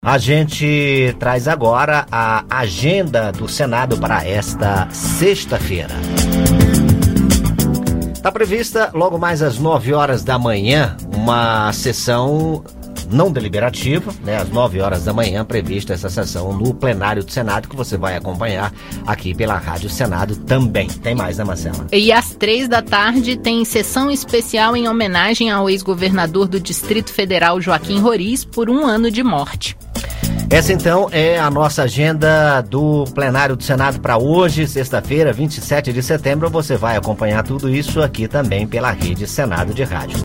A gente traz agora a agenda do Senado para esta sexta-feira. Está prevista logo mais às 9 horas da manhã uma sessão não deliberativa, né? Às 9 horas da manhã prevista essa sessão no plenário do Senado, que você vai acompanhar aqui pela Rádio Senado também. Tem mais, né, Marcela? E às 3 da tarde tem sessão especial em homenagem ao ex-governador do Distrito Federal, Joaquim Roriz, por 1 ano de morte. Essa então é a nossa agenda do plenário do Senado para hoje, sexta-feira, 27 de setembro. Você vai acompanhar tudo isso aqui também pela Rede Senado de Rádio.